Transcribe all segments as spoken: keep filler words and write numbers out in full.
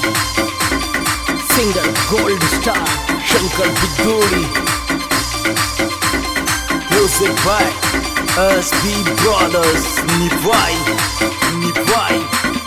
Singer Gold Star Shankar Biduri. Music by S B Brothers. Nivai, Nivai.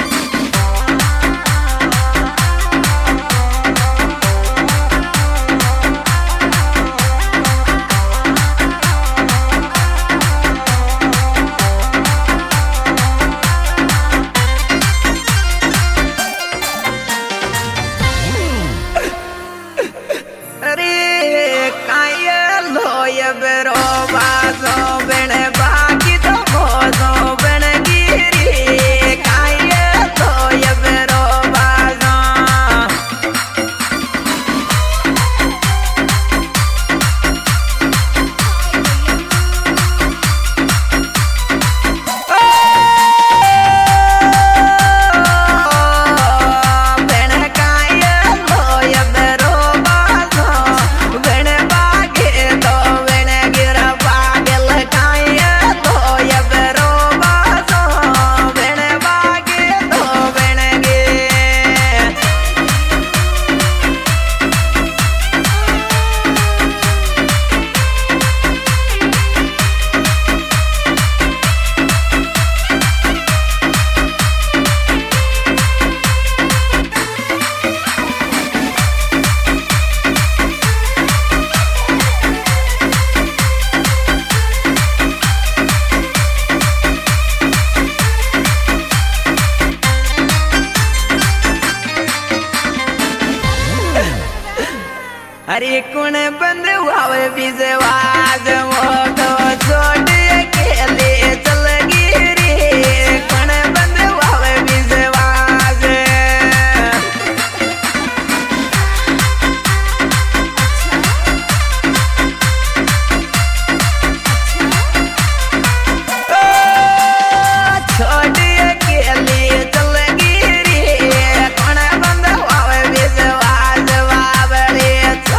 अरे कौन बंद हुआ बिजवाज मोटो छोड़ अकेले चल गिरी कौन बंद हुआ बिजवाज छोड़ अकेले चल गिरी कौन बंद हुआ बिजवाज बाबरे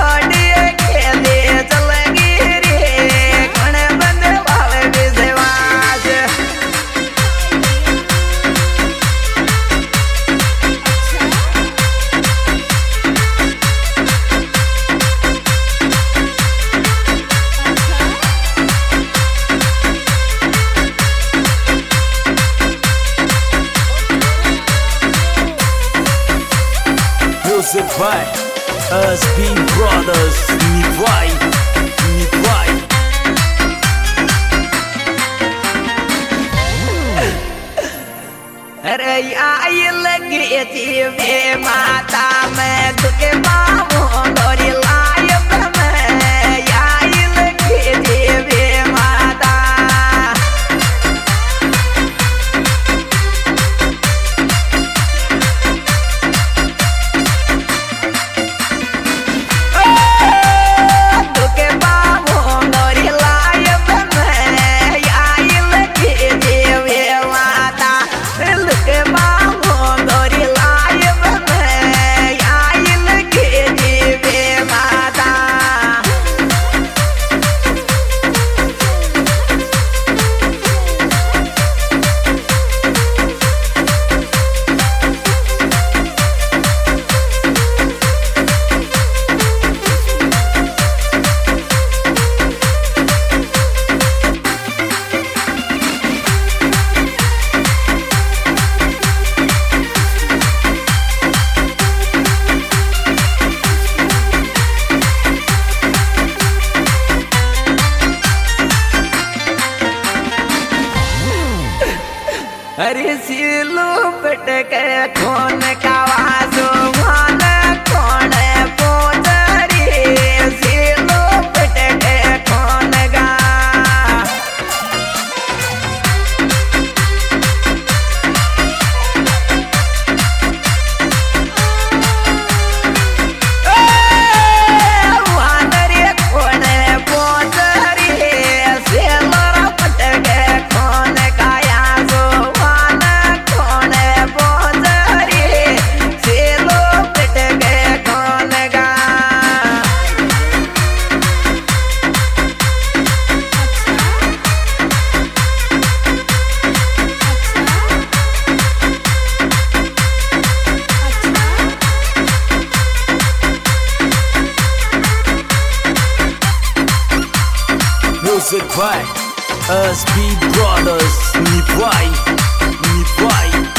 Music by S B Brothers. Nivai, Nivai. अरे आई लगी थी माता में तुके बाबू गोरी लायब में आई लगी थी माता तुके बाबू गोरी लायब में आई लगी थी माता के बाबू गोरी लायब में आई लगी थी माता अरे सिलू पटके कौन का वाजो मान कौन पोतरी सिलू पटके कौन गा वानरी कौन पोतरी सिलू पटके कौन का याजो कौन पोतरी सिलो पिट गए कौन by S B Brothers. Nipwai, Nipwai.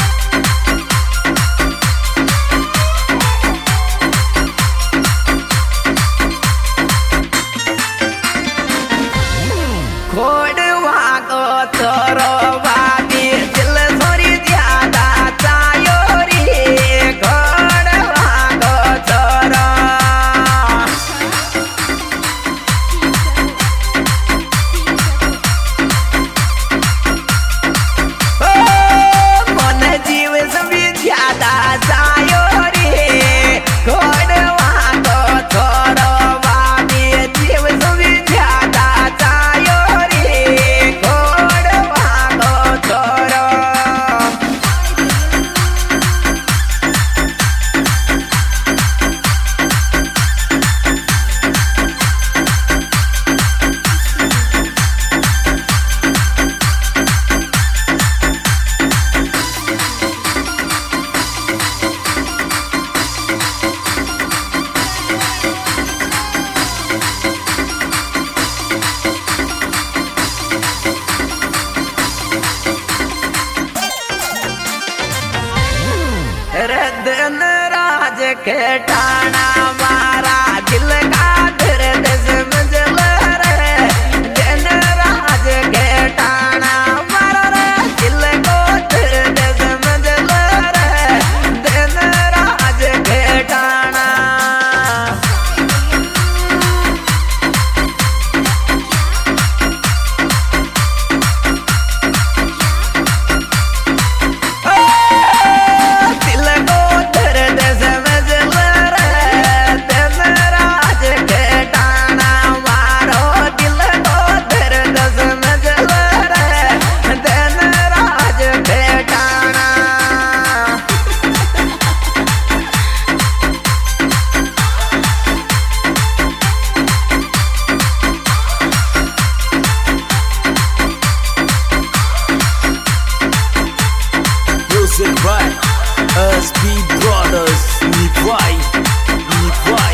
दिन राज के टाना मारा दिल का दर्द समझ रे। दिन राज के टाना मारा रे दिल को दर्द समझ रे। दिन राज के टाना by S B Brothers. Nipwai, Nipwai.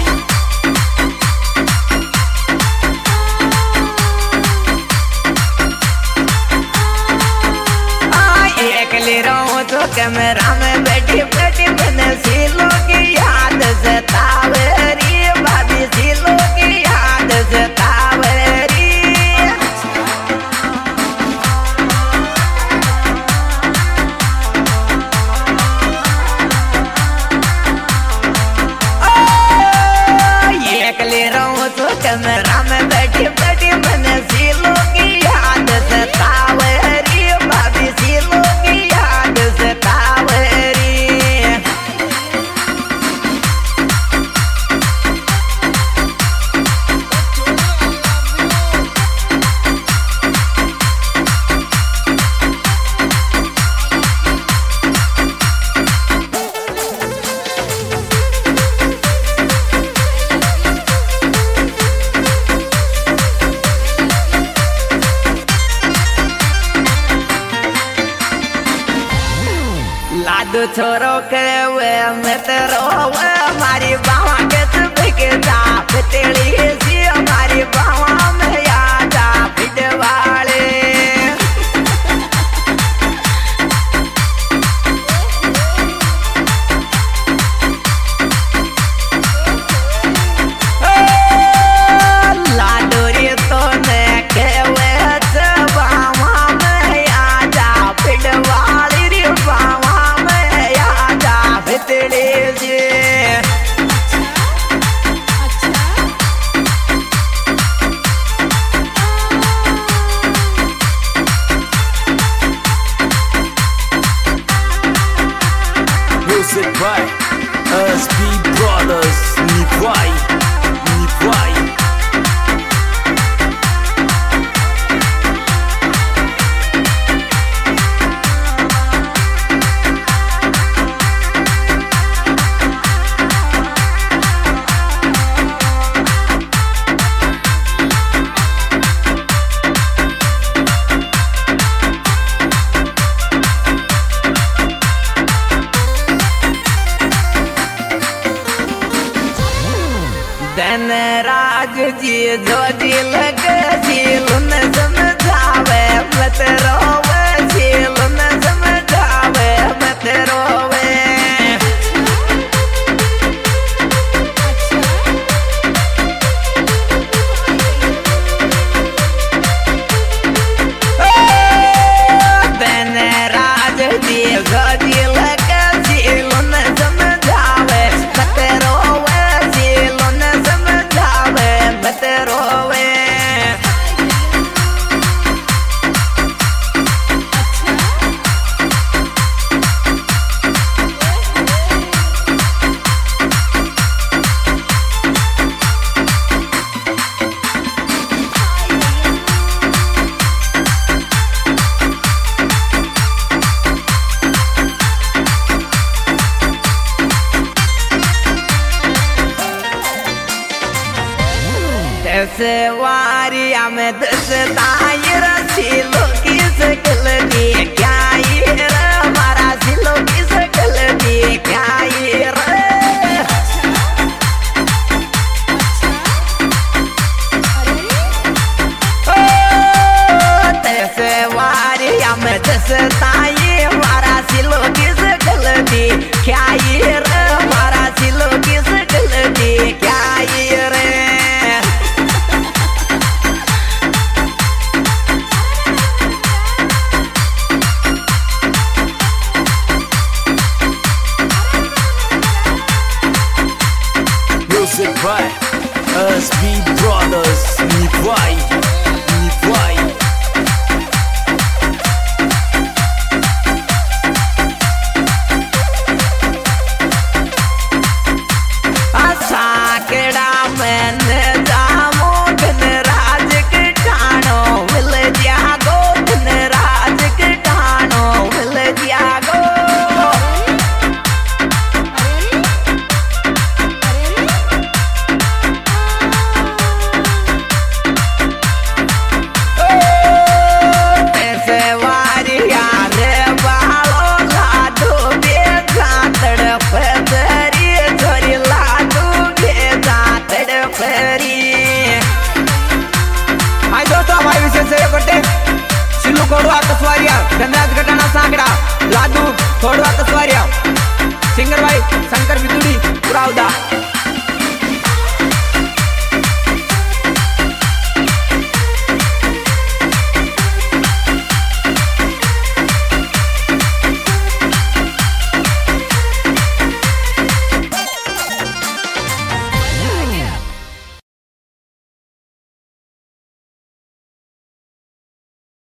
एकली रहूं तो कैमरा में बैठी बैठी मैंने सीलों की याद सतावेरी भाभी सीलों की याद सतावेरी। कैमरा में बैठी बैठी मैंने सीलों की याद सतावेरी भाभी सीलों की याद सतावेरी। लादू छोरो के वे मैं तेरो वे हमारी बावा के सुबह के जाप तेरी सी हमारी बावा में याद पिट वाले। लाडू रे तो ने के वे बावा में याद पिट वाली रे बावा Music by S B Brothers. Nipwai, Nipwai. धन राज जी जो जी लग जी लुन सम मत रोवे सील न समझावे मत रोवे तेने राज दी गदी लगा सील न समझावे मत रोवे सील न समझावे मत रोवे ऐसे वारिया में दस तायर सिलो की सकल दी क्या ये रे हमारा सिलो की सकल दी क्या ये रे ओ ऐसे वारिया में दस ताये हमारा सिलो की सकल दी क्या ये रे हमारा सिलो की सकल दी क्या ये रे Music by S B Brothers. Nipwai, Nipwai. Sakda मैंने जामो धन राज के ठाणो मिल जागो धन राज के ठाणो मिल जागो ऐसे वारिया रे बालो लाडू बेजा तड़प धरी धरी लाडू बेजा तड़प धरी हाय दोस्तों हमारे विशेष सहयोग करते सिल्लू खोड़वा तस्वारिया धनराज गटाना सांकड़ा लादू खोड़वा तस्वारिया सिंगर भाई शंकर बितुड़ी पुरावदा।